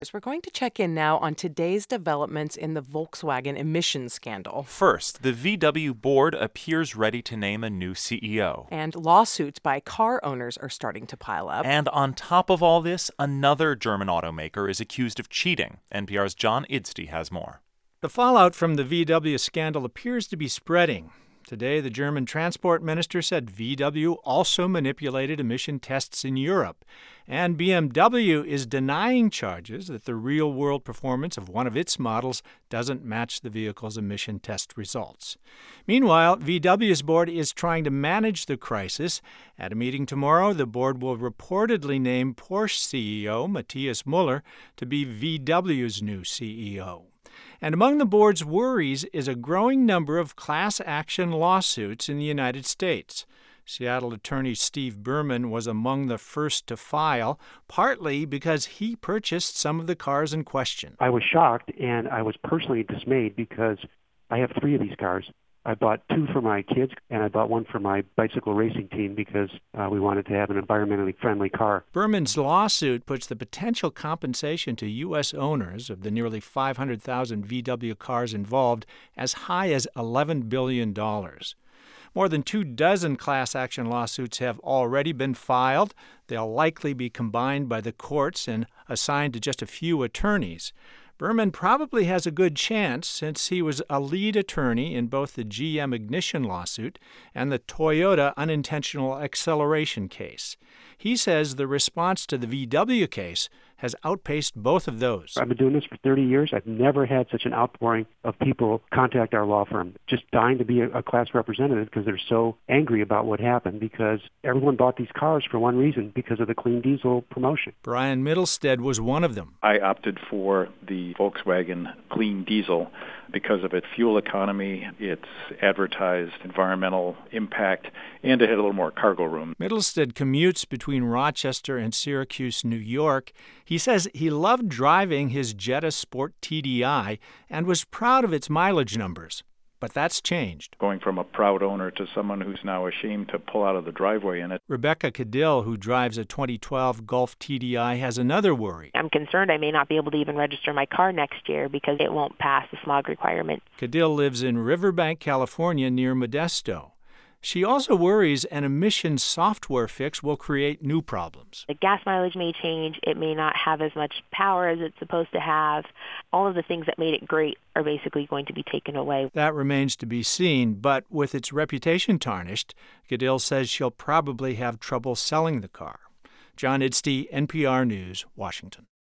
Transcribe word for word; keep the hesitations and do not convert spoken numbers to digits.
We're going to check in now on today's developments in the Volkswagen emissions scandal. First, the V W board appears ready to name a new C E O. And lawsuits by car owners are starting to pile up. And on top of all this, another German automaker is accused of cheating. N P R's John Idstey has more. The fallout from the V W scandal appears to be spreading. Today, the German transport minister said V W also manipulated emission tests in Europe, and B M W is denying charges that the real-world performance of one of its models doesn't match the vehicle's emission test results. Meanwhile, V W's board is trying to manage the crisis. At a meeting tomorrow, the board will reportedly name Porsche C E O Matthias Müller to be V W's new C E O. And among the board's worries is a growing number of class action lawsuits in the United States. Seattle attorney Steve Berman was among the first to file, partly because he purchased some of the cars in question. I was shocked, and I was personally dismayed because I have three of these cars. I bought two for my kids, and I bought one for my bicycle racing team because uh, we wanted to have an environmentally friendly car. Berman's lawsuit puts the potential compensation to U S owners of the nearly five hundred thousand V W cars involved as high as eleven billion dollars. More than two dozen class action lawsuits have already been filed. They'll likely be combined by the courts and assigned to just a few attorneys. Berman probably has a good chance since he was a lead attorney in both the G M ignition lawsuit and the Toyota unintentional acceleration case. He says the response to the V W case has outpaced both of those. I've been doing this for thirty years. I've never had such an outpouring of people contact our law firm, just dying to be a, a class representative because they're so angry about what happened because everyone bought these cars for one reason, because of the clean diesel promotion. Brian Middlestead was one of them. I opted for the Volkswagen clean diesel because of its fuel economy, its advertised environmental impact, and it had a little more cargo room. Middlestead commutes between Rochester and Syracuse, New York. He says he loved driving his Jetta Sport T D I and was proud of its mileage numbers. But that's changed. Going from a proud owner to someone who's now ashamed to pull out of the driveway in it. Rebecca Cadill, who drives a twenty twelve Golf T D I, has another worry. I'm concerned I may not be able to even register my car next year because it won't pass the smog requirement. Cadill lives in Riverbank, California, near Modesto. She also worries an emissions software fix will create new problems. The gas mileage may change. It may not have as much power as it's supposed to have. All of the things that made it great are basically going to be taken away. That remains to be seen, but with its reputation tarnished, Cadill says she'll probably have trouble selling the car. John Idstey, N P R News, Washington.